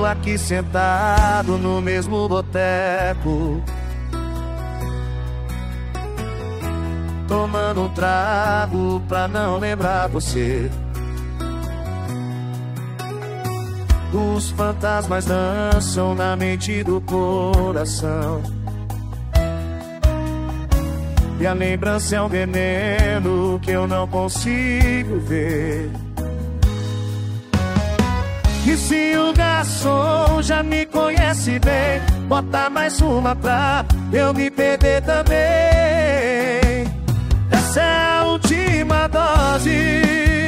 aqui sentado no mesmo boteco, tomando um trago pra não lembrar você. Os fantasmas dançam na mente do coração, e a lembrança é um veneno que eu não consigo ver. E se o garçom já me conhece bem, bota mais uma pra eu me perder também. Essa é a última dose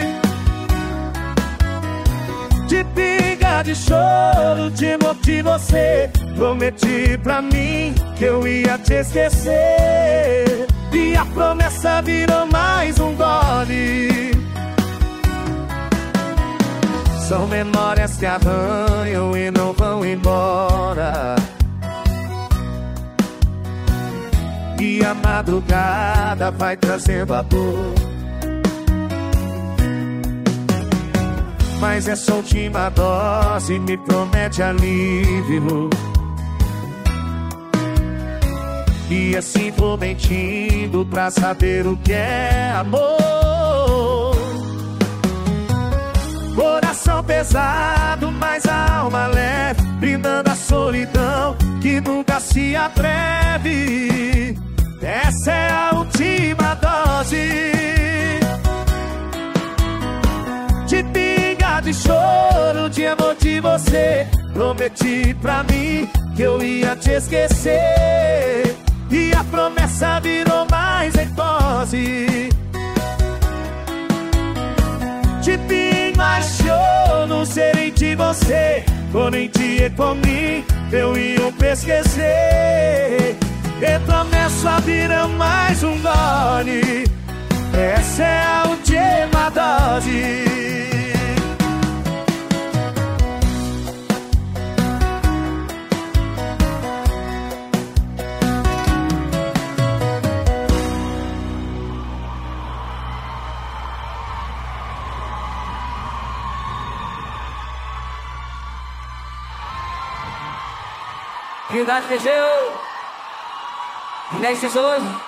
de pinga de choro, de amor de você. Prometi pra mim que eu ia te esquecer, e a promessa virou mais um gole. São memórias que arranham e não vão embora, e a madrugada vai trazendo a dor. Mas essa última dose me promete alívio, e assim vou mentindo pra saber o que é amor. Coração pesado, mas a alma leve, brindando a solidão que nunca se atreve. Essa é a última dose de pinga de choro, de amor de você. Prometi pra mim que eu ia te esquecer, e a promessa virou mais em dose de pinga, mas eu não serei de você, porém te e por mim eu ia te esquecer. E promessa virou mais um gole. Essa é a última dose. Verdade, Teseu. 10 pessoas.